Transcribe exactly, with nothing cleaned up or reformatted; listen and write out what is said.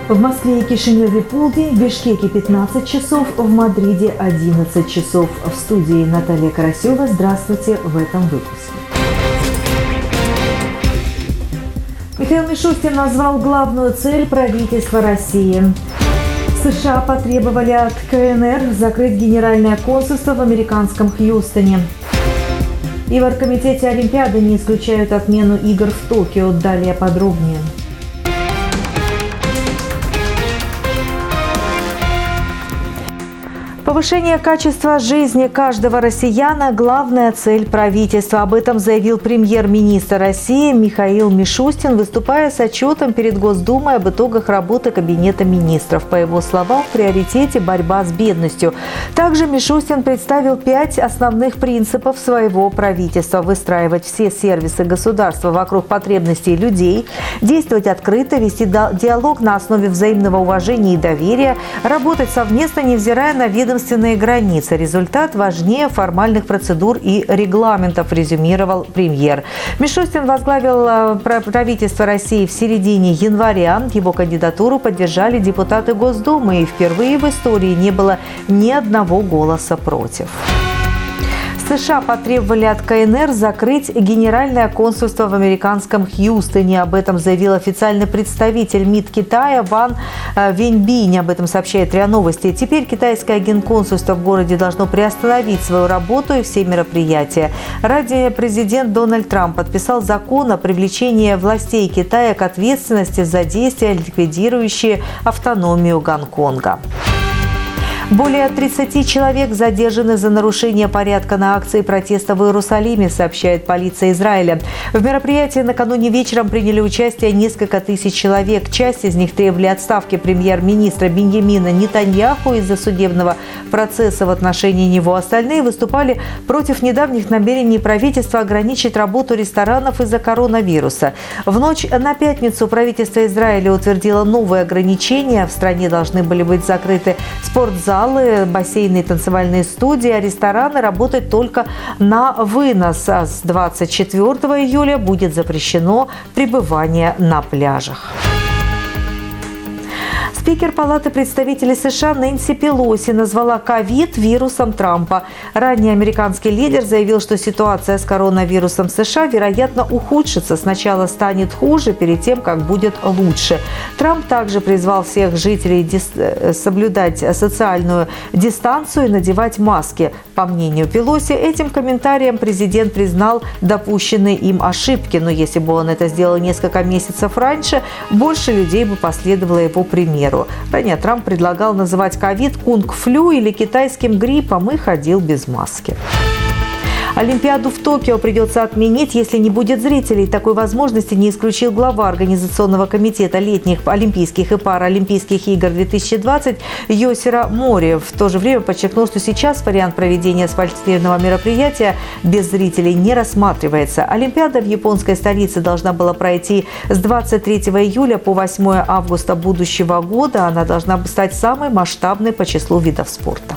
В Москве и Кишиневе полдень, в Бишкеке пятнадцать часов, в Мадриде одиннадцать часов. В студии Наталья Карасева. Здравствуйте в этом выпуске. Михаил Мишустин назвал главную цель правительства России. США потребовали от КНР закрыть генеральное консульство в американском Хьюстоне. И в оргкомитете Олимпиады не исключают отмену игр в Токио. Далее подробнее. Повышение качества жизни каждого россияна – главная цель правительства. Об этом заявил премьер-министр России Михаил Мишустин, выступая с отчетом перед Госдумой об итогах работы Кабинета министров. По его словам, в приоритете борьба с бедностью. Также Мишустин представил пять основных принципов своего правительства: выстраивать все сервисы государства вокруг потребностей людей, действовать открыто, вести диалог на основе взаимного уважения и доверия, работать совместно, невзирая на ведомство границы. Результат важнее формальных процедур и регламентов, резюмировал премьер. Мишустин возглавил правительство России в середине января. Его кандидатуру поддержали депутаты Госдумы, и впервые в истории не было ни одного голоса против. США потребовали от КНР закрыть генеральное консульство в американском Хьюстоне. Об этом заявил официальный представитель МИД Китая Ван Вэньбинь. Об этом сообщает РИА Новости. Теперь китайское генконсульство в городе должно приостановить свою работу и все мероприятия. Ранее президент Дональд Трамп подписал закон о привлечении властей Китая к ответственности за действия, ликвидирующие автономию Гонконга. Более тридцати человек задержаны за нарушение порядка на акции протеста в Иерусалиме, сообщает полиция Израиля. В мероприятии накануне вечером приняли участие несколько тысяч человек. Часть из них требовали отставки премьер-министра Биньямина Нетаньяху из-за судебного процесса в отношении него. Остальные выступали против недавних намерений правительства ограничить работу ресторанов из-за коронавируса. В ночь на пятницу правительство Израиля утвердило новые ограничения. В стране должны были быть закрыты спортзалы, бассейны и танцевальные студии, а рестораны работать только на вынос. А с двадцать четвёртого июля будет запрещено пребывание на пляжах. Спикер Палаты представителей США Нэнси Пелоси назвала ковид вирусом Трампа. Ранее американский лидер заявил, что ситуация с коронавирусом в США, вероятно, ухудшится. Сначала станет хуже, перед тем, как будет лучше. Трамп также призвал всех жителей соблюдать социальную дистанцию и надевать маски. По мнению Пелоси, этим комментарием президент признал допущенные им ошибки. Но если бы он это сделал несколько месяцев раньше, больше людей бы последовало его примеру. Ранее Трамп предлагал называть ковид кунг-флю или китайским гриппом и ходил без маски. Олимпиаду в Токио придется отменить, если не будет зрителей. Такой возможности не исключил глава Организационного комитета летних Олимпийских и Паралимпийских игр две тысячи двадцать Йосиро Мори. В то же время подчеркнул, что сейчас вариант проведения спортивного мероприятия без зрителей не рассматривается. Олимпиада в японской столице должна была пройти с двадцать третьего июля по восьмое августа будущего года. Она должна стать самой масштабной по числу видов спорта.